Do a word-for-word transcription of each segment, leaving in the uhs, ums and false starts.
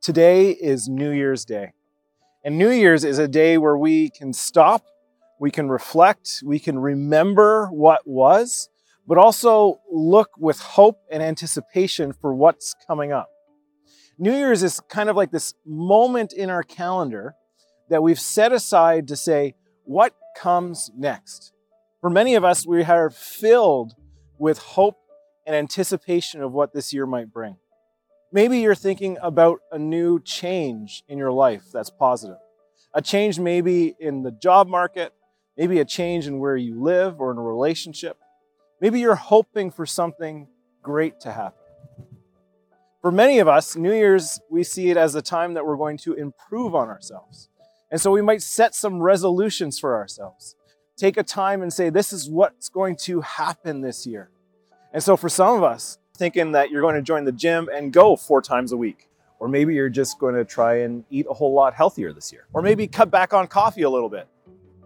Today is New Year's Day. And New Year's is a day where we can stop, we can reflect, we can remember what was, but also look with hope and anticipation for what's coming up. New Year's is kind of like this moment in our calendar that we've set aside to say, what comes next? For many of us, we are filled with hope and anticipation of what this year might bring. Maybe you're thinking about a new change in your life that's positive. A change maybe in the job market, maybe a change in where you live or in a relationship. Maybe you're hoping for something great to happen. For many of us, New Year's, we see it as a time that we're going to improve on ourselves. And so we might set some resolutions for ourselves. Take a time and say, this is what's going to happen this year. And so for some of us, thinking that you're going to join the gym and go four times a week. Or maybe you're just going to try and eat a whole lot healthier this year. Or maybe cut back on coffee a little bit.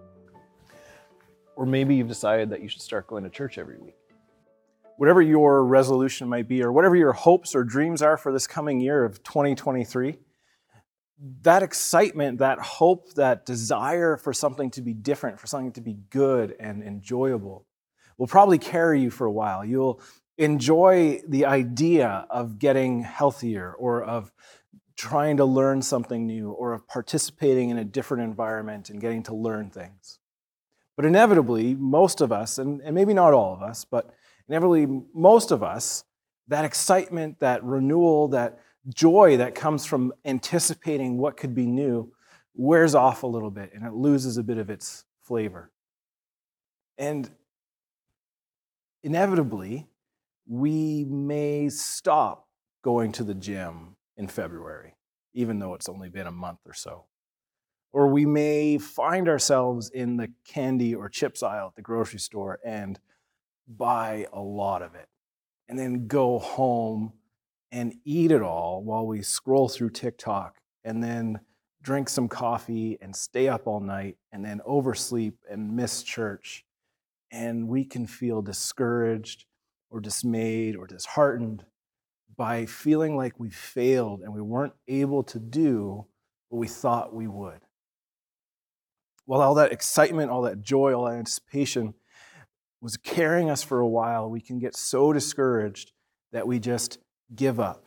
Or maybe you've decided that you should start going to church every week. Whatever your resolution might be, or whatever your hopes or dreams are for this coming year of twenty twenty-three, that excitement, that hope, that desire for something to be different, for something to be good and enjoyable, will probably carry you for a while. You'll enjoy the idea of getting healthier, or of trying to learn something new, or of participating in a different environment and getting to learn things. But inevitably, most of us, and, and maybe not all of us, but inevitably most of us, that excitement, that renewal, that joy that comes from anticipating what could be new wears off a little bit and it loses a bit of its flavor. And inevitably, we may stop going to the gym in February, even though it's only been a month or so. Or we may find ourselves in the candy or chips aisle at the grocery store and buy a lot of it, and then go home and eat it all while we scroll through TikTok, and then drink some coffee and stay up all night, and then oversleep and miss church. And we can feel discouraged or dismayed or disheartened by feeling like we failed and we weren't able to do what we thought we would. While all that excitement, all that joy, all that anticipation was carrying us for a while, we can get so discouraged that we just give up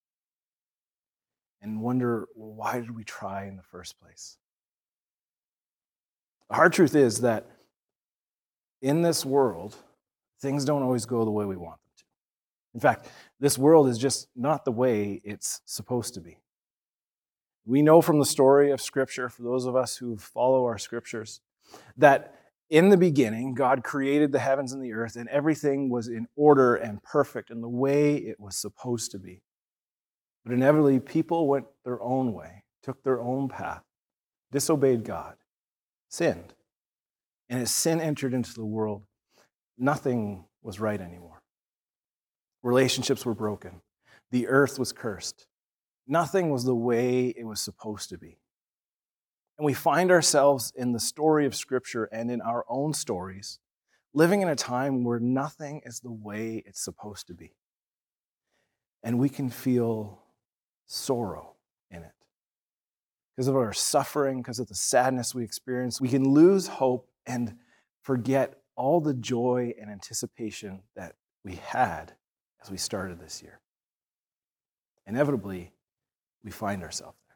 and wonder, well, why did we try in the first place? The hard truth is that in this world, things don't always go the way we want them to. In fact, this world is just not the way it's supposed to be. We know from the story of Scripture, for those of us who follow our Scriptures, that in the beginning, God created the heavens and the earth, and everything was in order and perfect in the way it was supposed to be. But inevitably, people went their own way, took their own path, disobeyed God, sinned. And as sin entered into the world, nothing was right anymore. Relationships were broken. The earth was cursed. Nothing was the way it was supposed to be. And we find ourselves in the story of Scripture and in our own stories, living in a time where nothing is the way it's supposed to be. And we can feel sorrow in it. Because of our suffering, because of the sadness we experience, we can lose hope and forget all the joy and anticipation that we had as we started this year. Inevitably, we find ourselves there.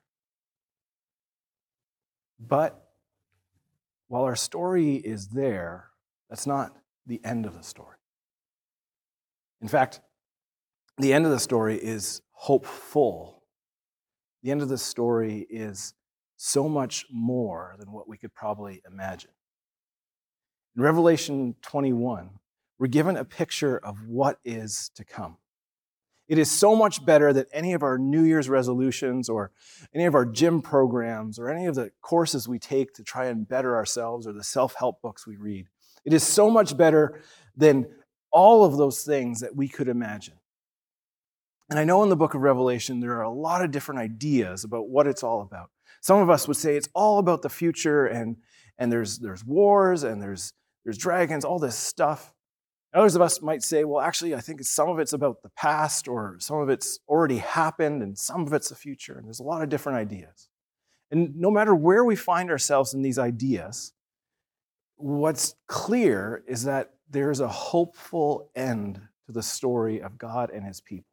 But while our story is there, that's not the end of the story. In fact, the end of the story is hopeful. The end of the story is so much more than what we could probably imagine. In Revelation twenty-one, we're given a picture of what is to come. It is so much better than any of our New Year's resolutions or any of our gym programs or any of the courses we take to try and better ourselves or the self-help books we read. It is so much better than all of those things that we could imagine. And I know in the book of Revelation, there are a lot of different ideas about what it's all about. Some of us would say it's all about the future, and, and there's, there's wars and there's, there's dragons, all this stuff. Others of us might say, well, actually, I think some of it's about the past, or some of it's already happened, and some of it's the future. And there's a lot of different ideas. And no matter where we find ourselves in these ideas, what's clear is that there's a hopeful end to the story of God and his people.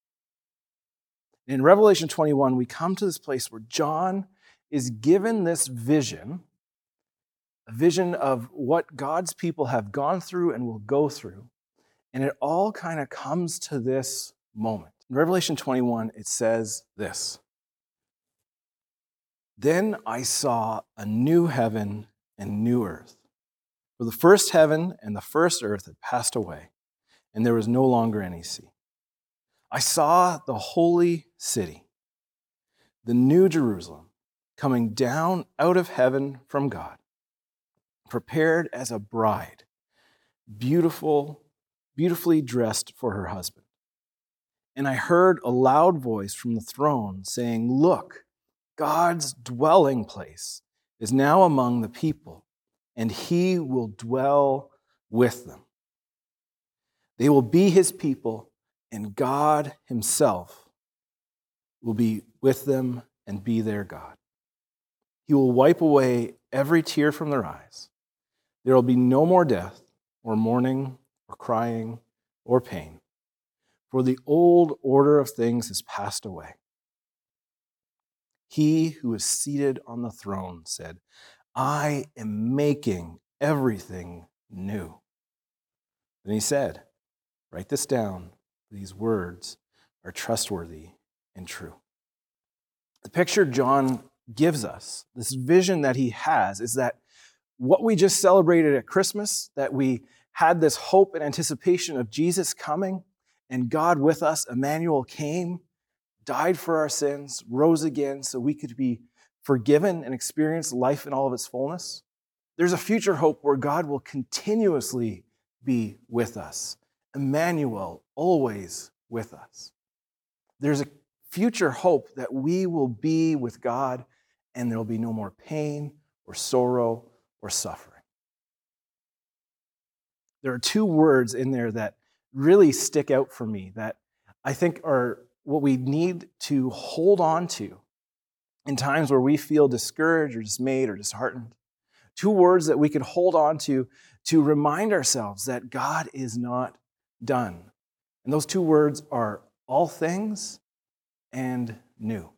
In Revelation twenty-one, we come to this place where John is given this vision, a vision of what God's people have gone through and will go through. And it all kind of comes to this moment. In Revelation twenty-one, it says this: "Then I saw a new heaven and new earth. For the first heaven and the first earth had passed away, and there was no longer any sea. I saw the holy city, the new Jerusalem, coming down out of heaven from God, prepared as a bride, beautiful, beautifully dressed for her husband. And I heard a loud voice from the throne saying, 'Look, God's dwelling place is now among the people, and he will dwell with them. They will be his people, and God himself will be with them and be their God. He will wipe away every tear from their eyes. There will be no more death, or mourning, or crying, or pain, for the old order of things has passed away.' He who is seated on the throne said, 'I am making everything new.' Then he said, 'Write this down. These words are trustworthy and true.'" The picture John gives us, this vision that he has, is that what we just celebrated at Christmas, that we had this hope and anticipation of Jesus coming and God with us, Emmanuel came, died for our sins, rose again so we could be forgiven and experience life in all of its fullness. There's a future hope where God will continuously be with us. Emmanuel, always with us. There's a future hope that we will be with God and there will be no more pain or sorrow or suffering. There are two words in there that really stick out for me that I think are what we need to hold on to in times where we feel discouraged or dismayed or disheartened. Two words that we can hold on to to remind ourselves that God is not done. And those two words are all things and new.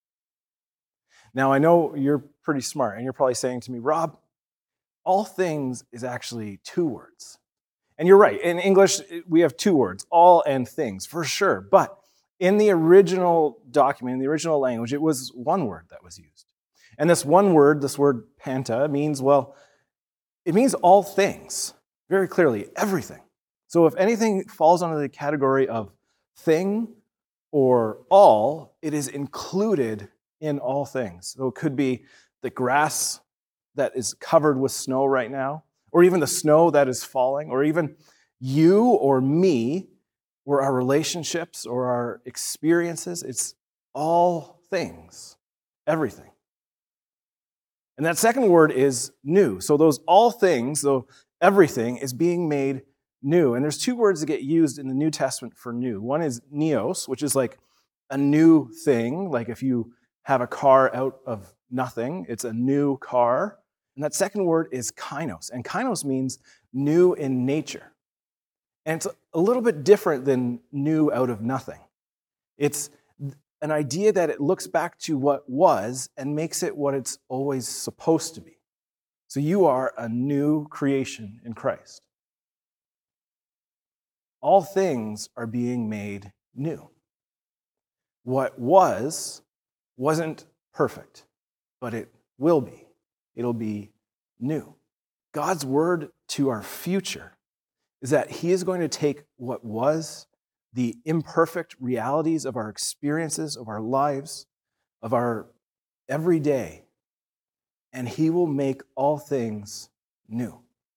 Now, I know you're pretty smart, and you're probably saying to me, "Rob, all things is actually two words." And you're right. In English, we have two words, all and things, for sure. But in the original document, in the original language, it was one word that was used. And this one word, this word panta, means, well, it means all things, very clearly, everything. So if anything falls under the category of thing or all, it is included in all things. So it could be the grass that is covered with snow right now, or even the snow that is falling, or even you or me, or our relationships or our experiences. It's all things, everything. And that second word is new. So those all things, though everything, is being made new. And there's two words that get used in the New Testament for new. One is neos, which is like a new thing, like if you have a car out of nothing, it's a new car. And that second word is kainos. And kainos means new in nature. And it's a little bit different than new out of nothing. It's an idea that it looks back to what was and makes it what it's always supposed to be. So you are a new creation in Christ. All things are being made new. What was wasn't perfect, but it will be. It'll be new. God's word to our future is that he is going to take what was, the imperfect realities of our experiences, of our lives, of our everyday, and he will make all things new.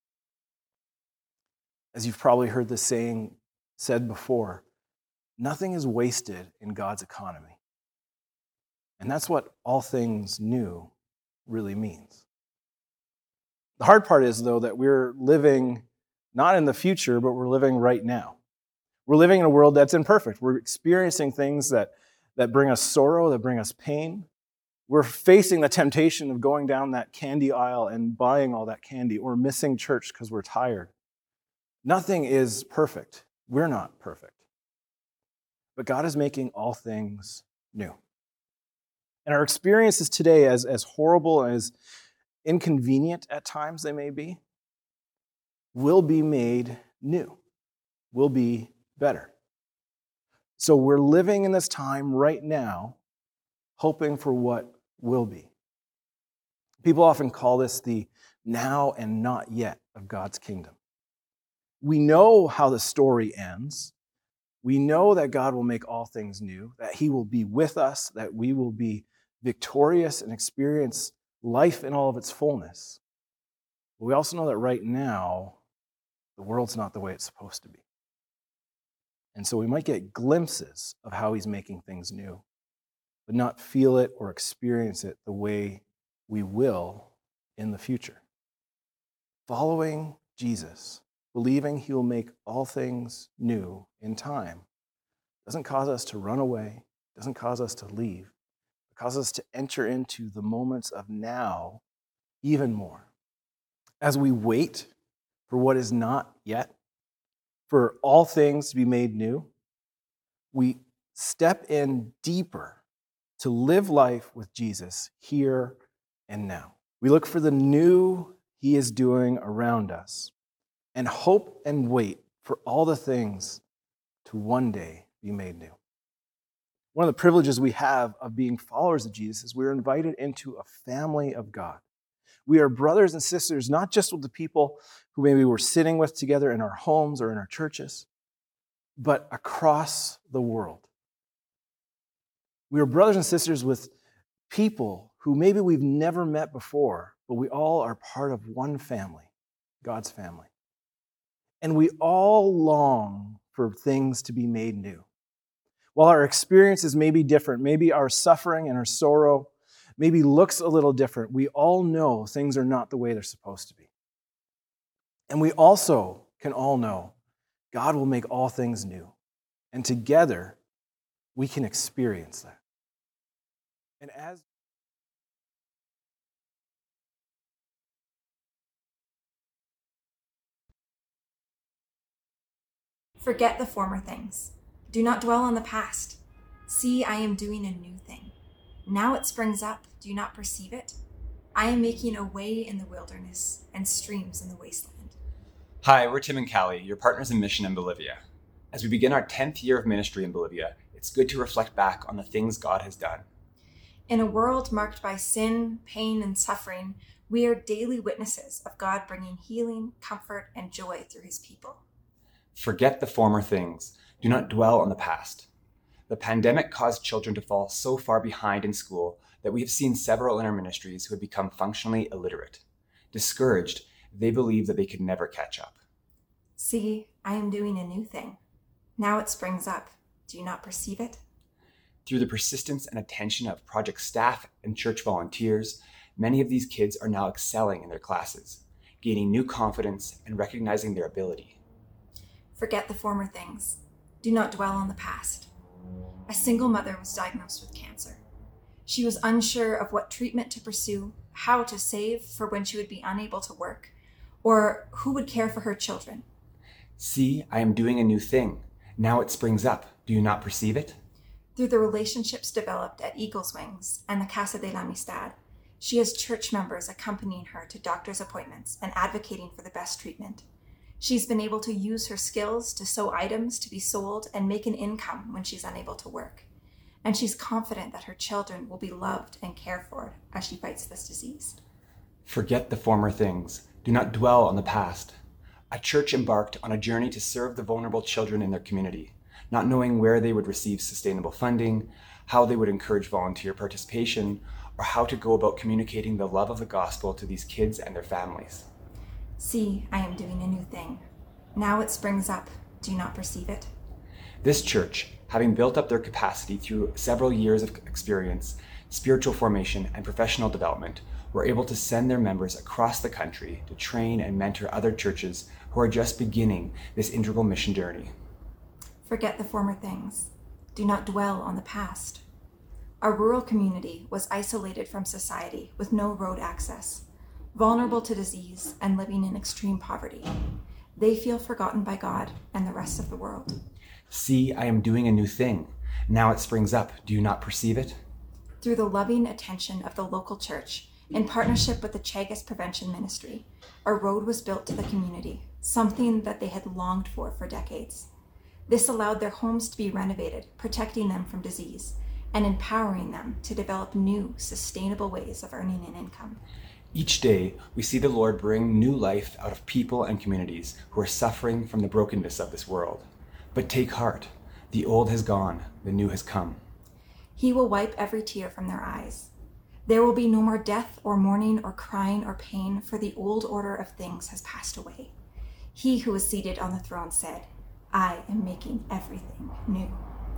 As you've probably heard this saying said before, nothing is wasted in God's economy. And that's what all things new really means. The hard part is, though, that we're living not in the future, but we're living right now. We're living in a world that's imperfect. We're experiencing things that, that bring us sorrow, that bring us pain. We're facing the temptation of going down that candy aisle and buying all that candy, or missing church because we're tired. Nothing is perfect. We're not perfect. But God is making all things new. And our experiences today, as, as horrible and as inconvenient at times they may be, will be made new, will be better. So we're living in this time right now, hoping for what will be. People often call this the now and not yet of God's kingdom. We know how the story ends. We know that God will make all things new, that he will be with us, that we will be victorious and experience life in all of its fullness. But we also know that right now, the world's not the way it's supposed to be. And so we might get glimpses of how he's making things new, but not feel it or experience it the way we will in the future. Following Jesus, believing he will make all things new in time, doesn't cause us to run away, doesn't cause us to leave. It causes us to enter into the moments of now even more. As we wait for what is not yet, for all things to be made new, we step in deeper to live life with Jesus here and now. We look for the new he is doing around us and hope and wait for all the things to one day be made new. One of the privileges we have of being followers of Jesus is we're invited into a family of God. We are brothers and sisters, not just with the people who maybe we're sitting with together in our homes or in our churches, but across the world. We are brothers and sisters with people who maybe we've never met before, but we all are part of one family, God's family. And we all long for things to be made new. While our experiences may be different, maybe our suffering and our sorrow maybe looks a little different, we all know things are not the way they're supposed to be. And we also can all know God will make all things new. And together, we can experience that. And as Forget the former things. Do not dwell on the past. See, I am doing a new thing. Now it springs up. Do you not perceive it? I am making a way in the wilderness and streams in the wasteland. Hi, we're Tim and Callie, your partners in mission in Bolivia. As we begin our tenth year of ministry in Bolivia, it's good to reflect back on the things God has done. In a world marked by sin, pain, and suffering, we are daily witnesses of God bringing healing, comfort, and joy through his people. Forget the former things. Do not dwell on the past. The pandemic caused children to fall so far behind in school that we have seen several in our ministries who had become functionally illiterate. Discouraged, they believed that they could never catch up. See, I am doing a new thing. Now it springs up. Do you not perceive it? Through the persistence and attention of project staff and church volunteers, many of these kids are now excelling in their classes, gaining new confidence and recognizing their ability. Forget the former things. Do not dwell on the past. A single mother was diagnosed with cancer. She was unsure of what treatment to pursue, how to save for when she would be unable to work, or who would care for her children. See, I am doing a new thing. Now it springs up. Do you not perceive it? Through the relationships developed at Eagle's Wings and the Casa de la Amistad, she has church members accompanying her to doctor's appointments and advocating for the best treatment. She's been able to use her skills to sew items to be sold and make an income when she's unable to work. And she's confident that her children will be loved and cared for as she fights this disease. Forget the former things. Do not dwell on the past. A church embarked on a journey to serve the vulnerable children in their community, not knowing where they would receive sustainable funding, how they would encourage volunteer participation, or how to go about communicating the love of the gospel to these kids and their families. See, I am doing a new thing. Now it springs up. Do you not perceive it? This church, having built up their capacity through several years of experience, spiritual formation, and professional development, who are able to send their members across the country to train and mentor other churches who are just beginning this integral mission journey. Forget the former things. Do not dwell on the past. Our rural community was isolated from society with no road access, vulnerable to disease and living in extreme poverty. They feel forgotten by God and the rest of the world. See, I am doing a new thing. Now it springs up. Do you not perceive it? Through the loving attention of the local church, in partnership with the Chagas Prevention Ministry, a road was built to the community, something that they had longed for for decades. This allowed their homes to be renovated, protecting them from disease, and empowering them to develop new, sustainable ways of earning an income. Each day, we see the Lord bring new life out of people and communities who are suffering from the brokenness of this world. But take heart, the old has gone, the new has come. He will wipe every tear from their eyes. There will be no more death or mourning or crying or pain, for the old order of things has passed away. He who is seated on the throne said, I am making everything new.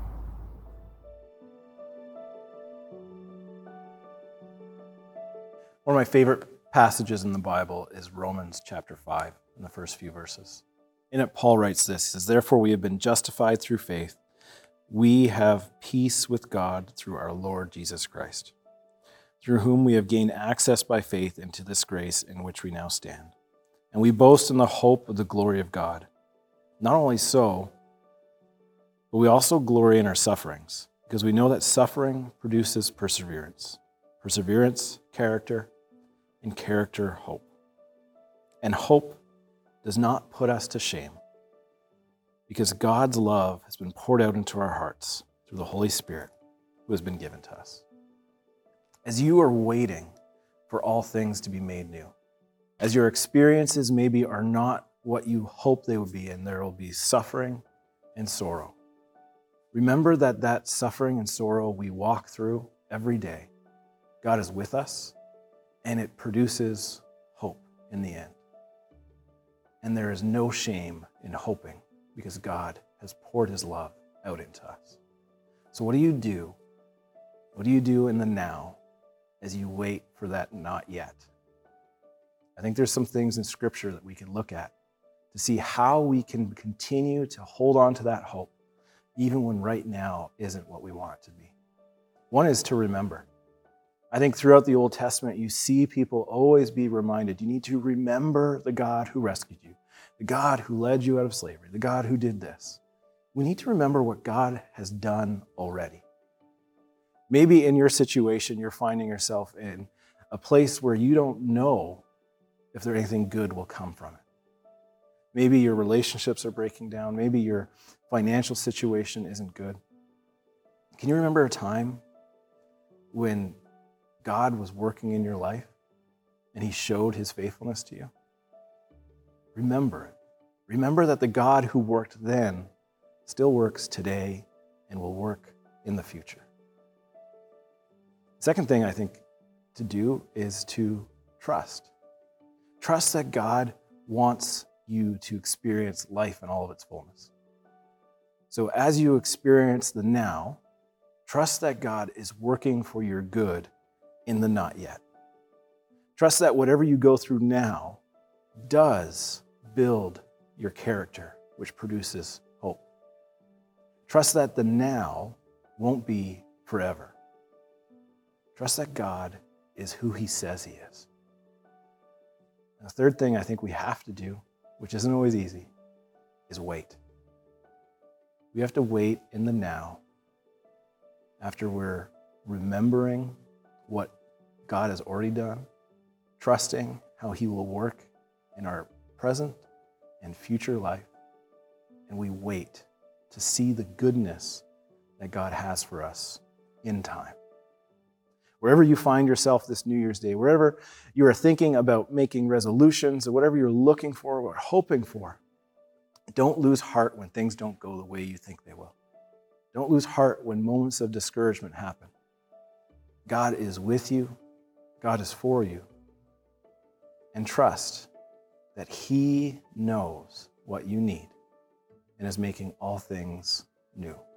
One of my favorite passages in the Bible is Romans chapter five, in the first few verses. In it, Paul writes this, he says, therefore we have been justified through faith. We have peace with God through our Lord Jesus Christ, through whom we have gained access by faith into this grace in which we now stand. And we boast in the hope of the glory of God. Not only so, but we also glory in our sufferings, because we know that suffering produces perseverance. Perseverance, character, and character, hope. And hope does not put us to shame, because God's love has been poured out into our hearts through the Holy Spirit who has been given to us. As you are waiting for all things to be made new, as your experiences maybe are not what you hope they would be, and there will be suffering and sorrow, remember that that suffering and sorrow we walk through every day, God is with us, and it produces hope in the end. And there is no shame in hoping, because God has poured his love out into us. So what do you do? What do you do in the now as you wait for that not yet? I think there's some things in Scripture that we can look at to see how we can continue to hold on to that hope, even when right now isn't what we want it to be. One is to remember. I think throughout the Old Testament, you see people always be reminded, you need to remember the God who rescued you, the God who led you out of slavery, the God who did this. We need to remember what God has done already. Maybe in your situation, you're finding yourself in a place where you don't know if there anything good will come from it. Maybe your relationships are breaking down. Maybe your financial situation isn't good. Can you remember a time when God was working in your life and he showed his faithfulness to you? Remember it. Remember that the God who worked then still works today and will work in the future. Second thing I think to do is to trust. Trust that God wants you to experience life in all of its fullness. So as you experience the now, trust that God is working for your good in the not yet. Trust that whatever you go through now does build your character, which produces hope. Trust that the now won't be forever. Trust that God is who he says he is. And the third thing I think we have to do, which isn't always easy, is wait. We have to wait in the now after we're remembering what God has already done, trusting how he will work in our present and future life, and we wait to see the goodness that God has for us in time. Wherever you find yourself this New Year's Day, wherever you are thinking about making resolutions or whatever you're looking for or hoping for, don't lose heart when things don't go the way you think they will. Don't lose heart when moments of discouragement happen. God is with you. God is for you. And trust that he knows what you need and is making all things new.